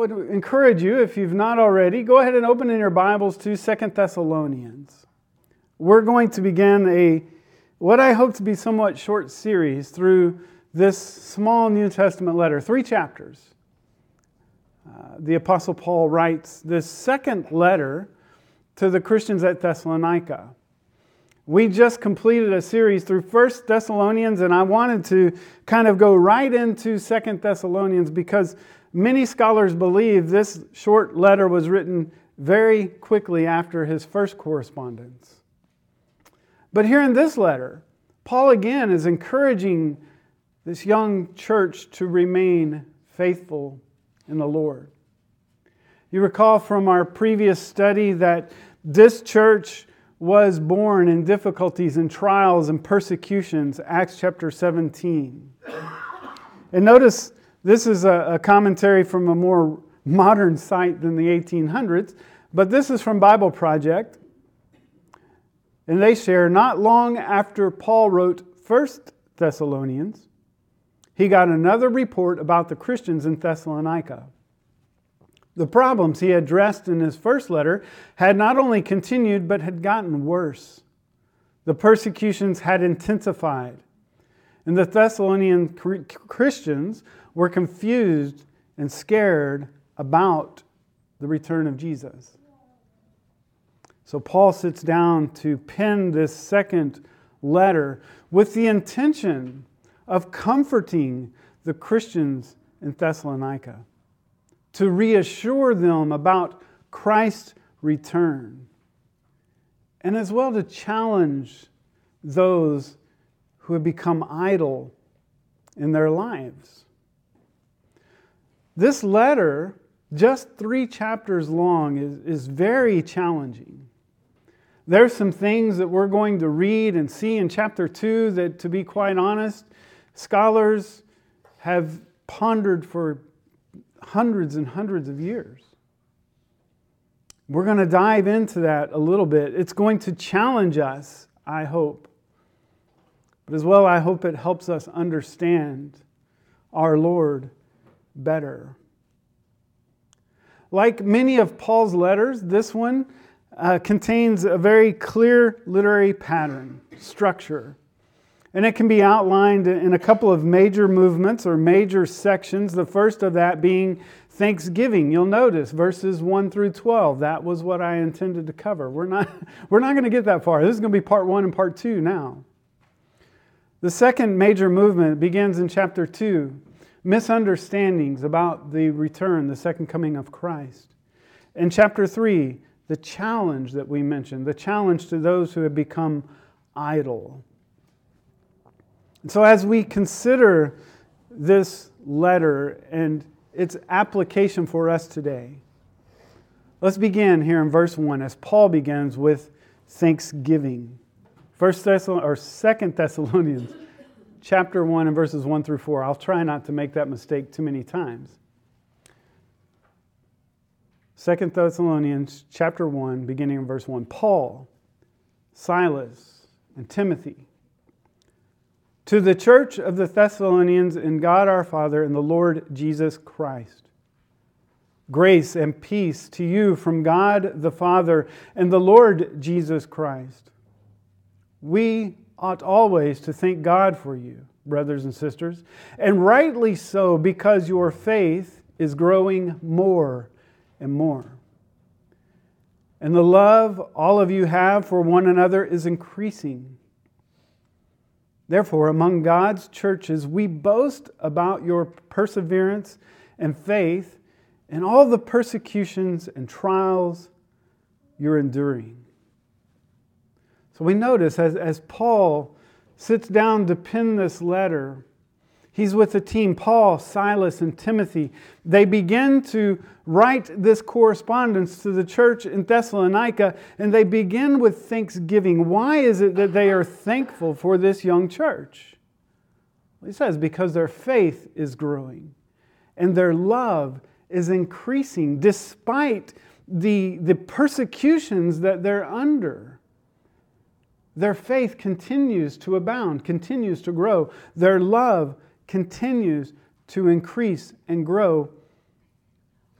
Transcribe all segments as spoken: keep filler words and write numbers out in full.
would encourage you, if you've not already, go ahead and open in your Bibles to Second Thessalonians. We're going to begin a, what I hope to be somewhat short series through this small New Testament letter, three chapters. Uh, the Apostle Paul writes this second letter to the Christians at Thessalonica. We just completed a series through First Thessalonians, and I wanted to kind of go right into Second Thessalonians because many scholars believe this short letter was written very quickly after his first correspondence. But here in this letter, Paul again is encouraging this young church to remain faithful in the Lord. You recall from our previous study that this church was born in difficulties and trials and persecutions, Acts chapter seventeen. And notice this is a commentary from a more modern site than the eighteen hundreds, but this is from Bible Project. And they share, not long after Paul wrote First Thessalonians, he got another report about the Christians in Thessalonica. The problems he addressed in his first letter had not only continued, but had gotten worse. The persecutions had intensified, and the Thessalonian Christians were confused and scared about the return of Jesus. So Paul sits down to pen this second letter with the intention of comforting the Christians in Thessalonica, to reassure them about Christ's return, and as well to challenge those who have become idle in their lives. This letter, just three chapters long, is, is very challenging. There's some things that we're going to read and see in chapter two that, to be quite honest, scholars have pondered for hundreds and hundreds of years. We're going to dive into that a little bit. It's going to challenge us, I hope. But as well, I hope it helps us understand our Lord better. Like many of Paul's letters, this one uh, contains a very clear literary pattern, structure. And it can be outlined in a couple of major movements or major sections. The first of that being Thanksgiving. You'll notice verses one through twelve. That was what I intended to cover. We're not, we're not going to get that far. This is going to be part one and part two now. The second major movement begins in chapter two. Misunderstandings about the return, the second coming of Christ. In chapter three, the challenge that we mentioned, the challenge to those who have become idle. So as we consider this letter and its application for us today, let's begin here in verse one as Paul begins with thanksgiving. First Thessalonians or Second Thessalonians chapter one and verses one through four. I'll try not to make that mistake too many times. Second Thessalonians chapter one, beginning in verse one. Paul, Silas, and Timothy, to the church of the Thessalonians in God our Father and the Lord Jesus Christ. Grace and peace to you from God the Father and the Lord Jesus Christ. We ought always to thank God for you, brothers and sisters, and rightly so, because your faith is growing more and more. And the love all of you have for one another is increasing. Therefore, among God's churches, we boast about your perseverance and faith in all the persecutions and trials you're enduring. So we notice as, as Paul sits down to pen this letter, he's with the team, Paul, Silas, and Timothy. They begin to write this correspondence to the church in Thessalonica, and they begin with thanksgiving. Why is it that they are thankful for this young church? Well, he says, because their faith is growing, and their love is increasing despite the, the persecutions that they're under. Their faith continues to abound, continues to grow. Their love continues to increase and grow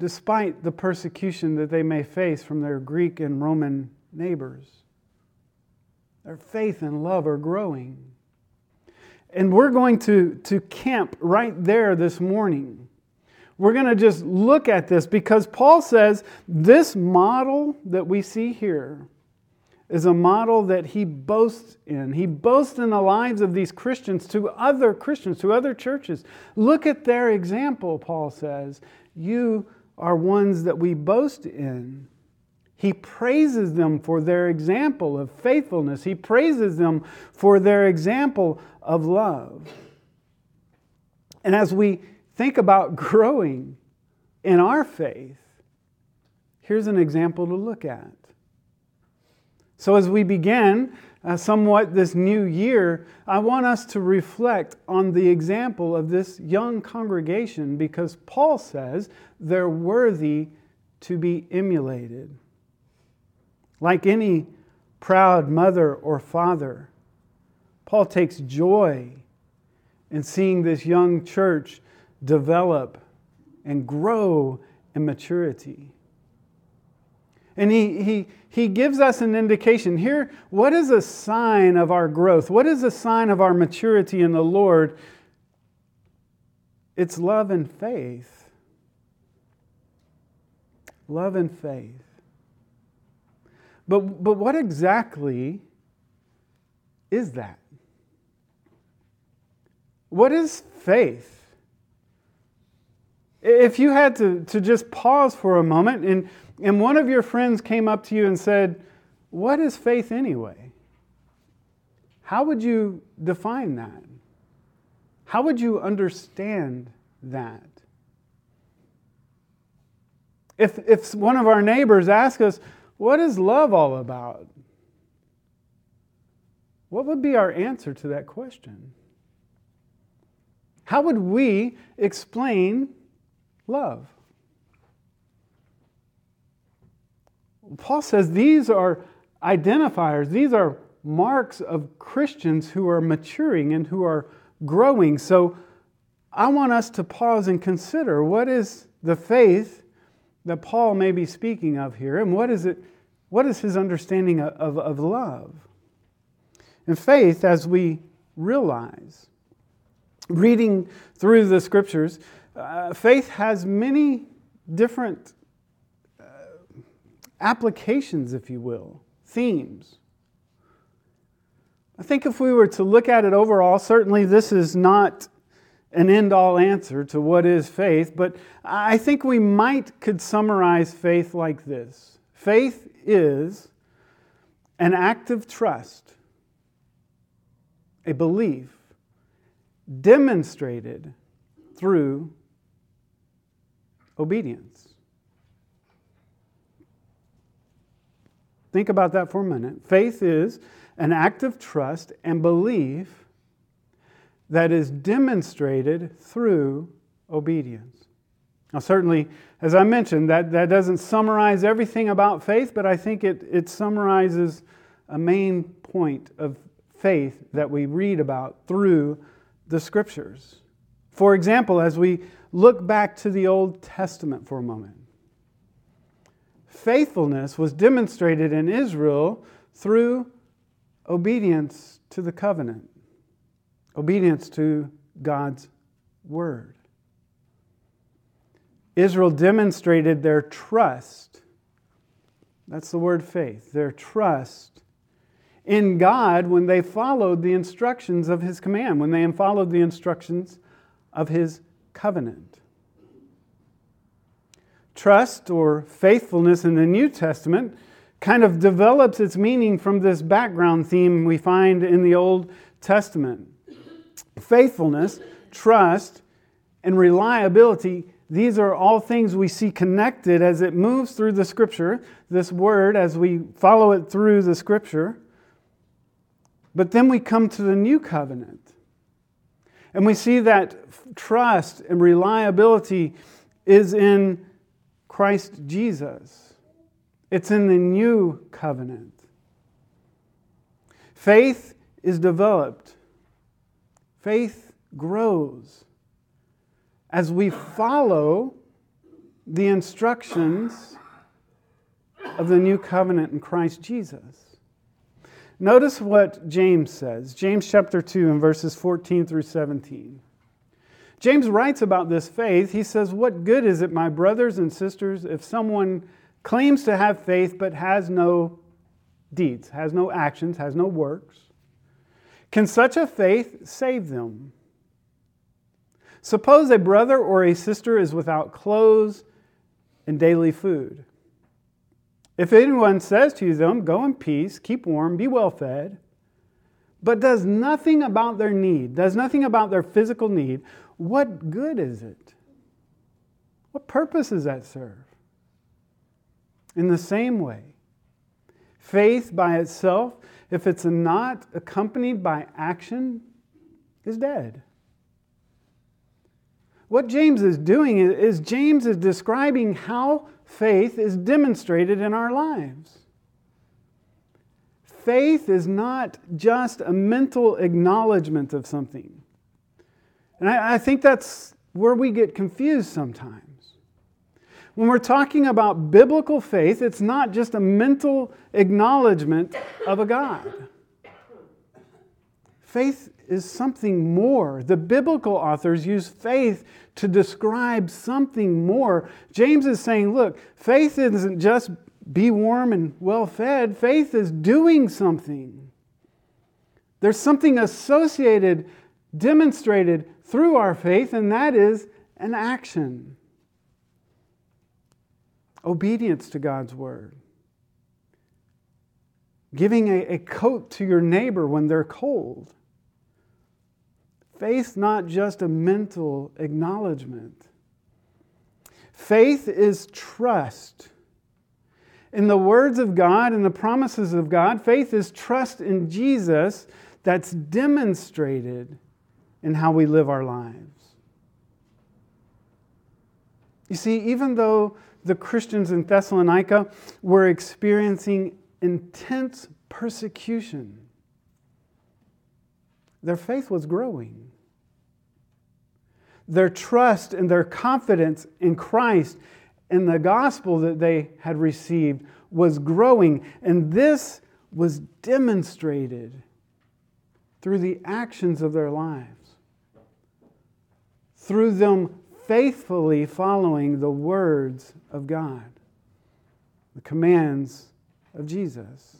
despite the persecution that they may face from their Greek and Roman neighbors. Their faith and love are growing. And we're going to, to camp right there this morning. We're going to just look at this because Paul says this model that we see here is a model that he boasts in. He boasts in the lives of these Christians to other Christians, to other churches. Look at their example, Paul says. You are ones that we boast in. He praises them for their example of faithfulness. He praises them for their example of love. And as we think about growing in our faith, here's an example to look at. So as we begin uh, somewhat this new year, I want us to reflect on the example of this young congregation because Paul says they're worthy to be emulated. Like any proud mother or father, Paul takes joy in seeing this young church develop and grow in maturity. And he, he, he gives us an indication here. What is a sign of our growth? What is a sign of our maturity in the Lord? It's love and faith. Love and faith. But, but what exactly is that? What is faith? If you had to, to just pause for a moment and, and one of your friends came up to you and said, what is faith anyway? How would you define that? How would you understand that? If, if one of our neighbors asked us, what is love all about? What would be our answer to that question? How would we explain love? Paul says these are identifiers, these are marks of Christians who are maturing and who are growing. So I want us to pause and consider what is the faith that Paul may be speaking of here, and what is it? What is his understanding of, of, of love? And faith, as we realize, reading through the Scriptures, uh, faith has many different uh, applications, if you will, themes. I think if we were to look at it overall, certainly this is not an end-all answer to what is faith, but I think we might could summarize faith like this. Faith is an act of trust, a belief demonstrated through obedience. Think about that for a minute. Faith is an act of trust and belief that is demonstrated through obedience. Now, certainly, as I mentioned, that, that doesn't summarize everything about faith, but I think it, it summarizes a main point of faith that we read about through the Scriptures. For example, as we look back to the Old Testament for a moment, faithfulness was demonstrated in Israel through obedience to the covenant, obedience to God's Word. Israel demonstrated their trust. That's the word faith. Their trust in God when they followed the instructions of His command, when they followed the instructions of His covenant. Trust or faithfulness in the New Testament kind of develops its meaning from this background theme we find in the Old Testament. Faithfulness, trust, and reliability, these are all things we see connected as it moves through the Scripture, this word, as we follow it through the Scripture. But then we come to the New Covenant. And we see that trust and reliability is in Christ Jesus. It's in the New Covenant. Faith is developed. Faith grows as we follow the instructions of the new covenant in Christ Jesus. Notice what James says. James chapter two and verses fourteen through seventeen. James writes about this faith. He says, "What good is it, my brothers and sisters, if someone claims to have faith but has no deeds, has no actions, has no works? Can such a faith save them? Suppose a brother or a sister is without clothes and daily food. If anyone says to them, 'Go in peace, keep warm, be well fed,' but does nothing about their need, does nothing about their physical need, what good is it? What purpose does that serve? In the same way, faith by itself, if it's not accompanied by action, is dead." What James is doing is James is describing how faith is demonstrated in our lives. Faith is not just a mental acknowledgement of something. And I, I think that's where we get confused sometimes. When we're talking about biblical faith, it's not just a mental acknowledgement of a God. Faith is something more. The biblical authors use faith to describe something more. James is saying, look, faith isn't just be warm and well fed. Faith is doing something. There's something associated, demonstrated through our faith, and that is an action. Obedience to God's word. Giving a, a coat to your neighbor when they're cold. Faith, not just a mental acknowledgement. Faith is trust. In the words of God and the promises of God, faith is trust in Jesus that's demonstrated in how we live our lives. You see, even though the Christians in Thessalonica were experiencing intense persecution, their faith was growing. Their trust and their confidence in Christ and the gospel that they had received was growing. And this was demonstrated through the actions of their lives. Through them faithfully following the words of God, the commands of Jesus.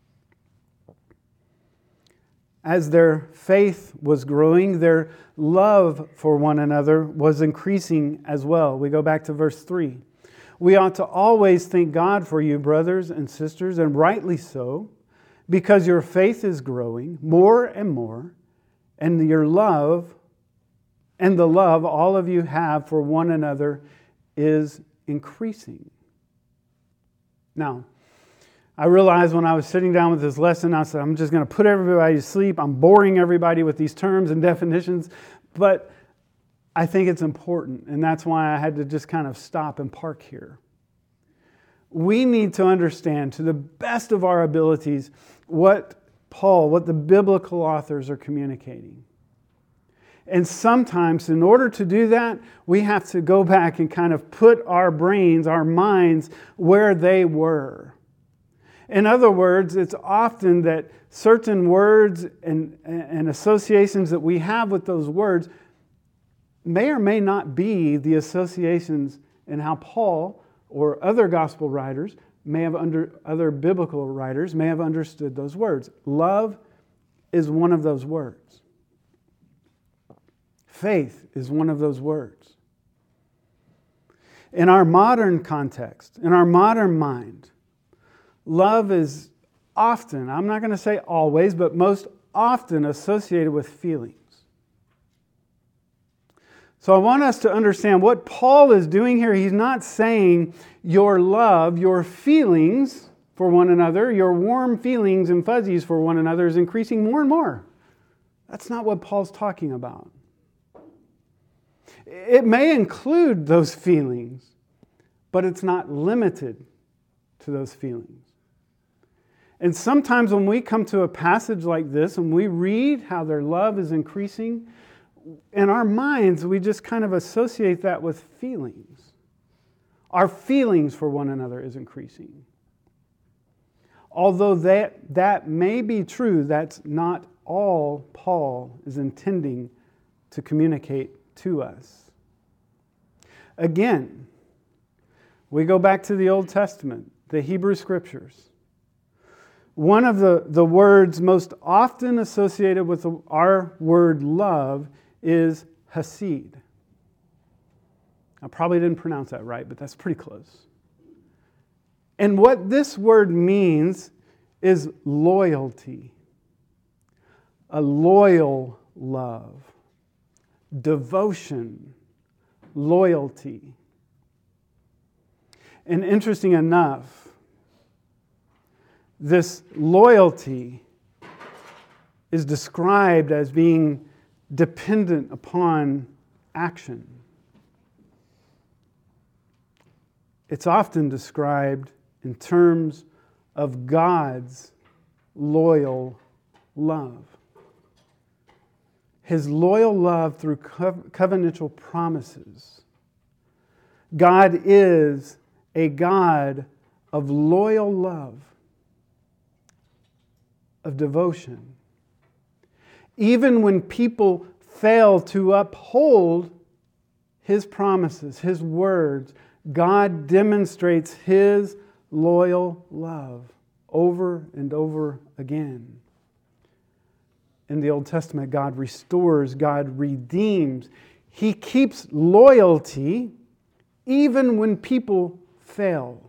As their faith was growing, their love for one another was increasing as well. We go back to verse three. "We ought to always thank God for you, brothers and sisters, and rightly so, because your faith is growing more and more, and your love and the love all of you have for one another is increasing." Now, I realized when I was sitting down with this lesson, I said, I'm just going to put everybody to sleep. I'm boring everybody with these terms and definitions. But I think it's important, and that's why I had to just kind of stop and park here. We need to understand to the best of our abilities what Paul, what the biblical authors are communicating. And sometimes, in order to do that, we have to go back and kind of put our brains, our minds, where they were. In other words, it's often that certain words and, and associations that we have with those words may or may not be the associations in how Paul or other gospel writers may have under other biblical writers may have understood those words. Love is one of those words. Faith is one of those words. In our modern context, in our modern mind, love is often, I'm not going to say always, but most often associated with feelings. So I want us to understand what Paul is doing here. He's not saying your love, your feelings for one another, your warm feelings and fuzzies for one another is increasing more and more. That's not what Paul's talking about. It may include those feelings, but it's not limited to those feelings. And sometimes when we come to a passage like this and we read how their love is increasing, in our minds we just kind of associate that with feelings. Our feelings for one another is increasing. Although that, that may be true, that's not all Paul is intending to communicate to us. Again, we go back to the Old Testament, the Hebrew Scriptures. One of the, the words most often associated with the, our word love is hesed. I probably didn't pronounce that right, but that's pretty close. And what this word means is loyalty, a loyal love, devotion, loyalty. And interesting enough, this loyalty is described as being dependent upon action. It's often described in terms of God's loyal love. His loyal love through covenantal promises. God is a God of loyal love, of devotion. Even when people fail to uphold His promises, His words, God demonstrates His loyal love over and over again. In the Old Testament, God restores, God redeems. He keeps loyalty even when people fail.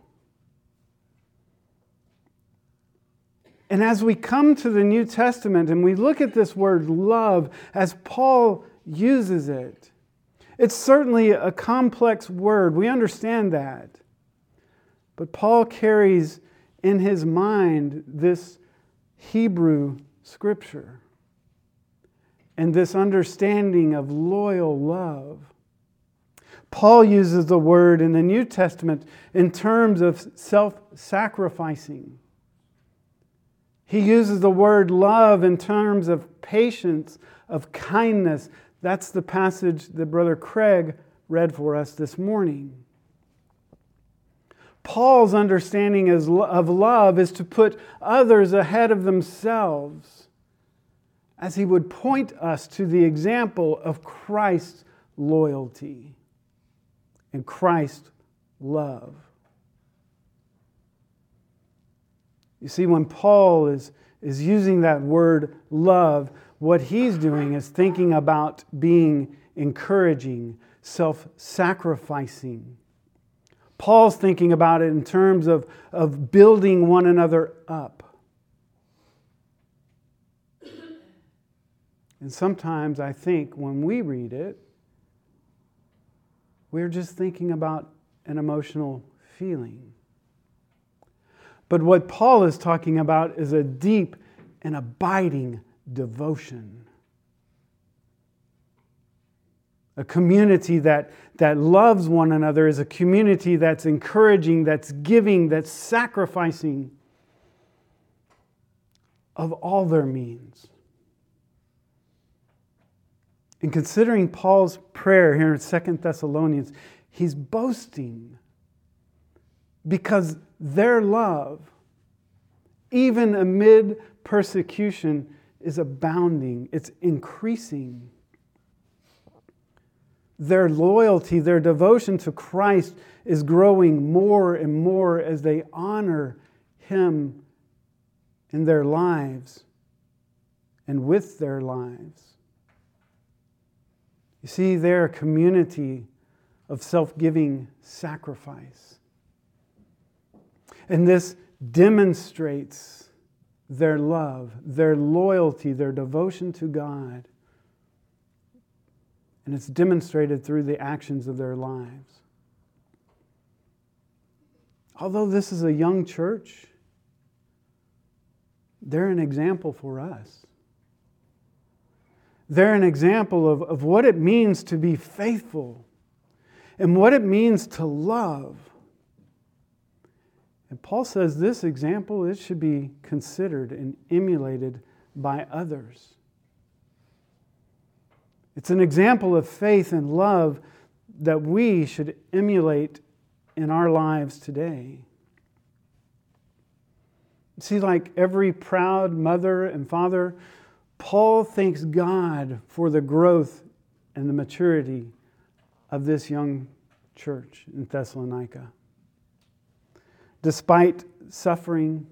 And as we come to the New Testament and we look at this word love as Paul uses it, it's certainly a complex word. We understand that. But Paul carries in his mind this Hebrew scripture and this understanding of loyal love. Paul uses the word in the New Testament in terms of self-sacrificing. He uses the word love in terms of patience, of kindness. That's the passage that Brother Craig read for us this morning. Paul's understanding of love is to put others ahead of themselves, as he would point us to the example of Christ's loyalty and Christ's love. You see, when Paul is, is using that word love, what he's doing is thinking about being encouraging, self-sacrificing. Paul's thinking about it in terms of, of building one another up. And sometimes I think when we read it, we're just thinking about an emotional feeling. But what Paul is talking about is a deep and abiding devotion. A community that, that loves one another is a community that's encouraging, that's giving, that's sacrificing of all their means. In considering Paul's prayer here in Second Thessalonians, he's boasting because their love, even amid persecution, is abounding. It's increasing. Their loyalty, their devotion to Christ is growing more and more as they honor Him in their lives and with their lives. You see, they're a community of self-giving sacrifice. And this demonstrates their love, their loyalty, their devotion to God. And it's demonstrated through the actions of their lives. Although this is a young church, they're an example for us. They're an example of, of what it means to be faithful and what it means to love. And Paul says this example, it should be considered and emulated by others. It's an example of faith and love that we should emulate in our lives today. See, like every proud mother and father, Paul thanks God for the growth and the maturity of this young church in Thessalonica. Despite suffering,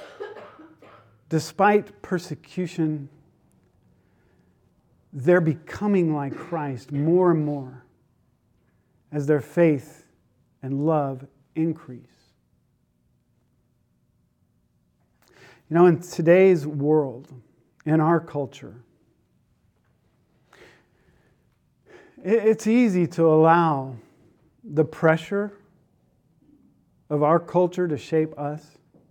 despite persecution, they're becoming like Christ more and more as their faith and love increase. You know, in today's world, in our culture, it's easy to allow the pressure of our culture to shape us.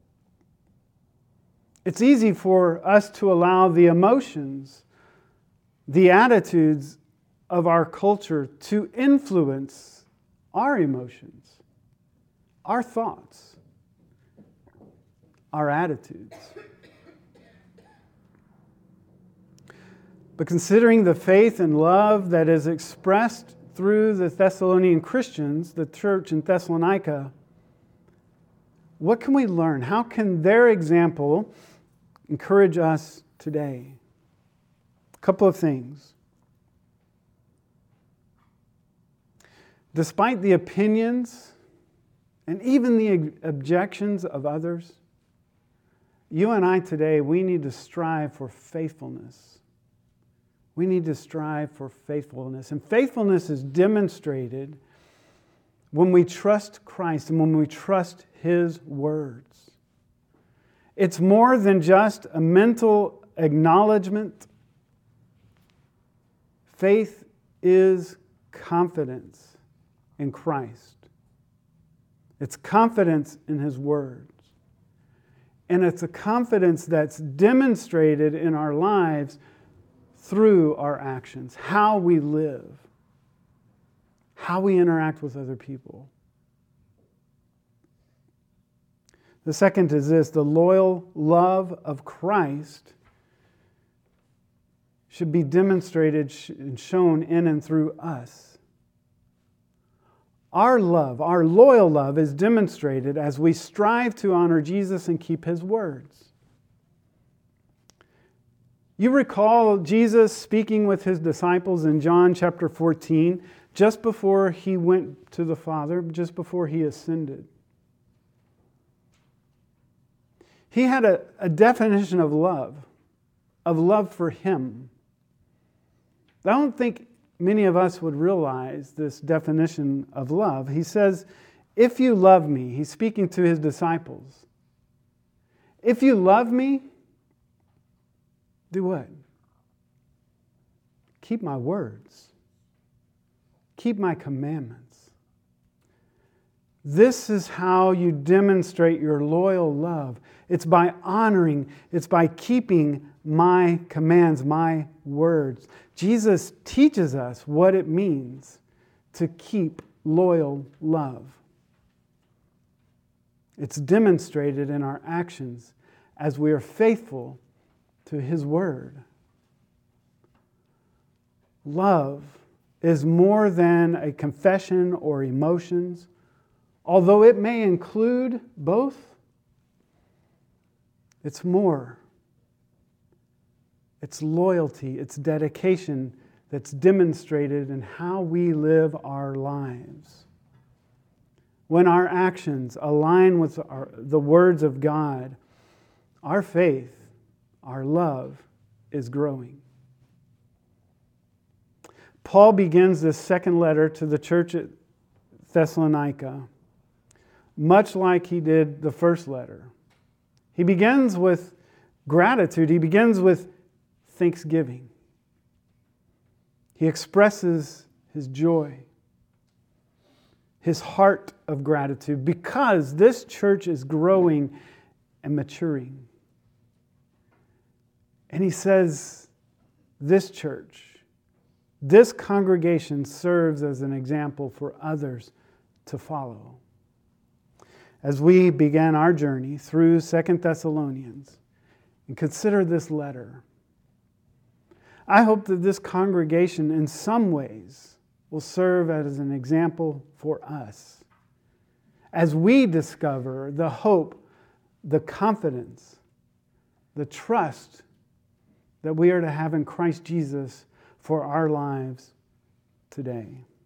It's easy for us to allow the emotions, the attitudes of our culture to influence our emotions, our thoughts, our attitudes. But considering the faith and love that is expressed through the Thessalonian Christians, the church in Thessalonica, what can we learn? How can their example encourage us today? A couple of things. Despite the opinions and even the objections of others, you and I today, we need to strive for faithfulness. We need to strive for faithfulness. And faithfulness is demonstrated when we trust Christ and when we trust His words. It's more than just a mental acknowledgement. Faith is confidence in Christ. It's confidence in His words. And it's a confidence that's demonstrated in our lives through our actions, how we live, how we interact with other people. The second is this: the loyal love of Christ should be demonstrated and shown in and through us. Our love, our loyal love, is demonstrated as we strive to honor Jesus and keep His words. You recall Jesus speaking with His disciples in John chapter fourteen, just before He went to the Father, just before He ascended. He had a, a definition of love, of love for Him. I don't think many of us would realize this definition of love. He says, if you love me, He's speaking to His disciples. If you love me, do what? Keep my words. Keep my commandments. This is how you demonstrate your loyal love. It's by honoring, it's by keeping my commands, my words. Jesus teaches us what it means to keep loyal love. It's demonstrated in our actions as we are faithful to His word. Love is more than a confession or emotions, although it may include both. It's more. It's loyalty, it's dedication that's demonstrated in how we live our lives. When our actions align with our, the words of God, our faith, our love is growing. Paul begins this second letter to the church at Thessalonica, much like he did the first letter. He begins with gratitude. He begins with thanksgiving. He expresses his joy, his heart of gratitude, because this church is growing and maturing. And he says, this church, this congregation serves as an example for others to follow. As we began our journey through Second Thessalonians and consider this letter, I hope that this congregation in some ways will serve as an example for us as we discover the hope, the confidence, the trust that we are to have in Christ Jesus for our lives today.